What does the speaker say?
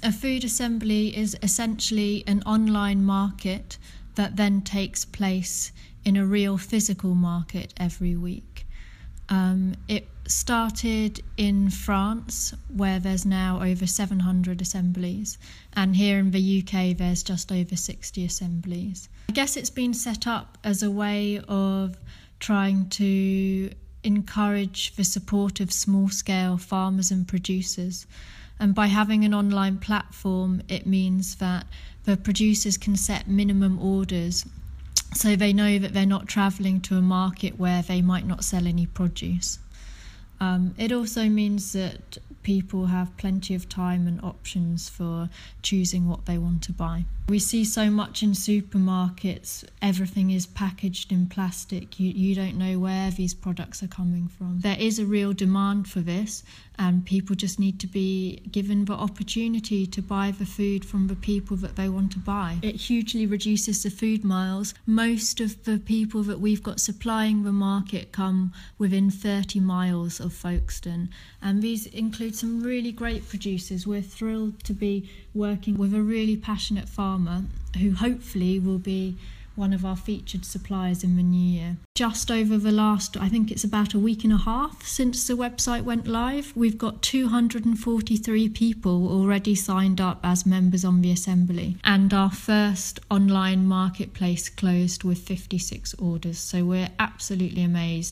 A food assembly is essentially an online market that then takes place in a real physical market every week. It started in France, where there's now over 700 assemblies, and here in the UK there's just over 60 assemblies. I guess it's been set up as a way of trying to encourage the support of small-scale farmers and producers. And by having an online platform, it means that the producers can set minimum orders so they know that they're not travelling to a market where they might not sell any produce. It also means that people have plenty of time and options for choosing what they want to buy. We see so much in supermarkets, everything is packaged in plastic. You don't know where these products are coming from. There is a real demand for this, and people just need to be given the opportunity to buy the food from the people that they want to buy. It hugely reduces the food miles. Most of the people that we've got supplying the market come within 30 miles of Folkestone, and these include some really great producers. We're thrilled to be working with a really passionate farmer who hopefully will be one of our featured suppliers in the new year. Just over the last, I think it's about a week and a half since the website went live, we've got 243 people already signed up as members on the assembly, and our first online marketplace closed with 56 orders, so we're absolutely amazed.